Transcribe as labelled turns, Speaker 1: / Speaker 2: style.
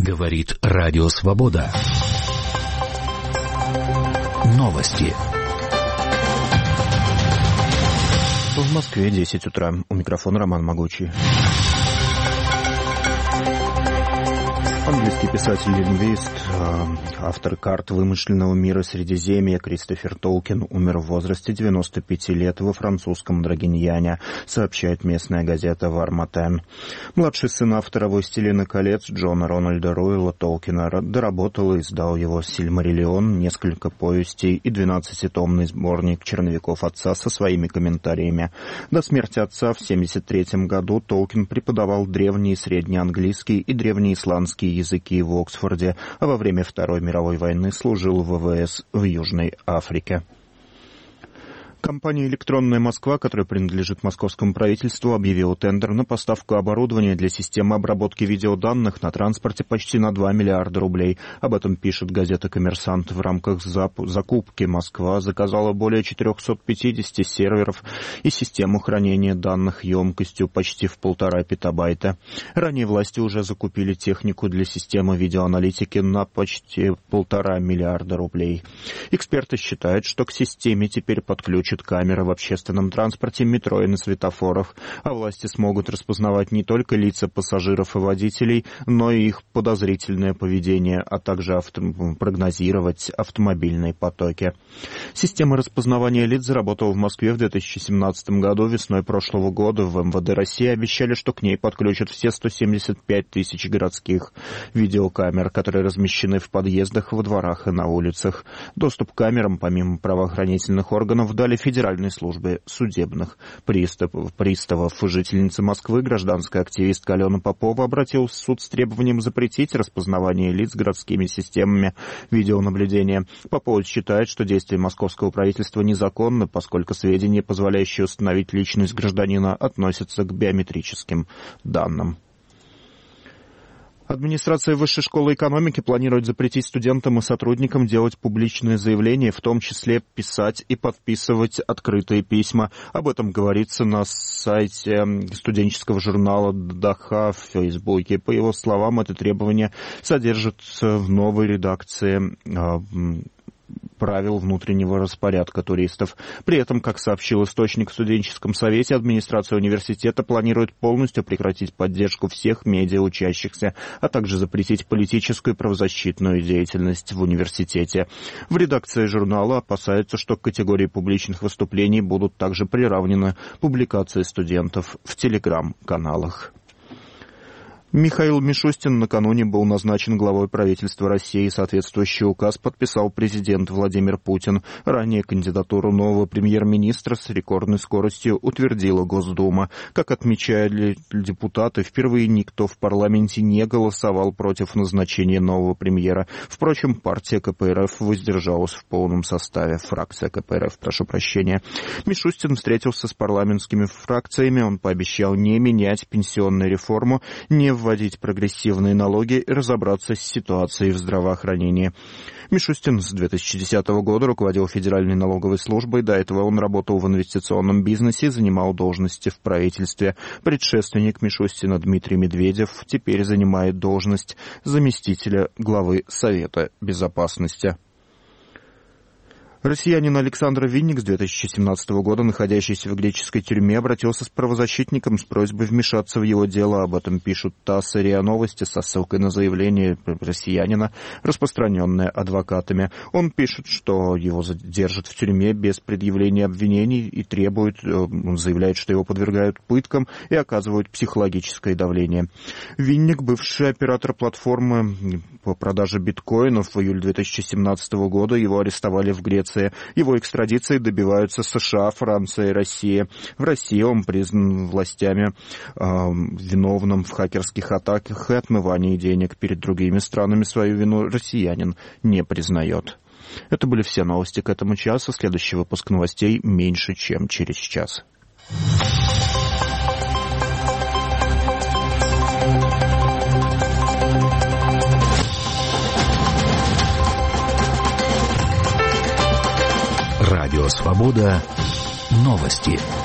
Speaker 1: Говорит Радио Свобода. Новости.
Speaker 2: В Москве 10 утра. У микрофона Роман Могучий. Английский писатель-лингвист, автор карт вымышленного мира Средиземья Кристофер Толкин умер в возрасте 95 лет во французском Драгиньяне, сообщает местная газета «Вар-Матен». Младший сын автора «Властелина колец» Джона Рональда Руэлла Толкина доработал и издал его «Сильмариллион», несколько повестей и 12-томный сборник черновиков отца со своими комментариями. До смерти отца в 1973 году Толкин преподавал древний и среднеанглийский и древнеисландский языки в Оксфорде, а во время Второй мировой войны служил в ВВС в Южной Африке. Компания «Электронная Москва», которая принадлежит московскому правительству, объявила тендер на поставку оборудования для системы обработки видеоданных на транспорте почти на 2 миллиарда рублей. Об этом пишет газета «Коммерсант». В рамках закупки Москва заказала более 450 серверов и систему хранения данных емкостью почти в 1,5 петабайта. Ранее власти уже закупили технику для системы видеоаналитики на почти 1,5 миллиарда рублей. Эксперты считают, что к системе теперь подключат камеры в общественном транспорте, метро и на светофорах, а власти смогут распознавать не только лица пассажиров и водителей, но и их подозрительное поведение, а также прогнозировать автомобильные потоки. Система распознавания лиц заработала в Москве в 2017 году. Весной прошлого года в МВД России обещали, что к ней подключат все 175 тысяч городских видеокамер, которые размещены в подъездах, во дворах и на улицах. Доступ к камерам, помимо правоохранительных органов, дали Федеральной службе судебных приставов. Жительница Москвы, гражданская активистка Алена Попова, обратилась в суд с требованием запретить распознавание лиц городскими системами видеонаблюдения. Попова считает, что действия московского правительства незаконны, поскольку сведения, позволяющие установить личность гражданина, относятся к биометрическим данным. Администрация Высшей школы экономики планирует запретить студентам и сотрудникам делать публичные заявления, в том числе писать и подписывать открытые письма. Об этом говорится на сайте студенческого журнала «Даха» в Фейсбуке. По его словам, это требование содержится в новой редакции правил внутреннего распорядка туристов. При этом, как сообщил источник в студенческом совете, администрация университета планирует полностью прекратить поддержку всех медиа-учащихся, а также запретить политическую и правозащитную деятельность в университете. В редакции журнала опасаются, что к категории публичных выступлений будут также приравнены публикации студентов в телеграм-каналах. Михаил Мишустин накануне был назначен главой правительства России. Соответствующий указ подписал президент Владимир Путин. Ранее кандидатуру нового премьер-министра с рекордной скоростью утвердила Госдума. Как отмечали депутаты, впервые никто в парламенте не голосовал против назначения нового премьера. Впрочем, партия КПРФ воздержалась в полном составе. Фракция КПРФ, прошу прощения. Мишустин встретился с парламентскими фракциями. Он пообещал не менять пенсионную реформу, не вводить прогрессивные налоги и разобраться с ситуацией в здравоохранении. Мишустин с 2010 года руководил Федеральной налоговой службой. До этого он работал в инвестиционном бизнесе и занимал должности в правительстве. Предшественник Мишустина Дмитрий Медведев теперь занимает должность заместителя главы Совета безопасности. Россиянин Александр Винник с 2017 года, находящийся в греческой тюрьме, обратился с правозащитником с просьбой вмешаться в его дело. Об этом пишут ТАСС и РИА Новости со ссылкой на заявление россиянина, распространенное адвокатами. Он пишет, что его задержат в тюрьме без предъявления обвинений и он заявляет, что его подвергают пыткам и оказывают психологическое давление. Винник, бывший оператор платформы по продаже биткоинов, в июле 2017 года его арестовали в Греции. Его экстрадиции добиваются США, Франция и Россия. В России он признан властями виновным в хакерских атаках и отмывании денег. Перед другими странами свою вину россиянин не признает. Это были все новости к этому часу. Следующий выпуск новостей меньше, чем через час.
Speaker 1: Радио «Свобода». Новости.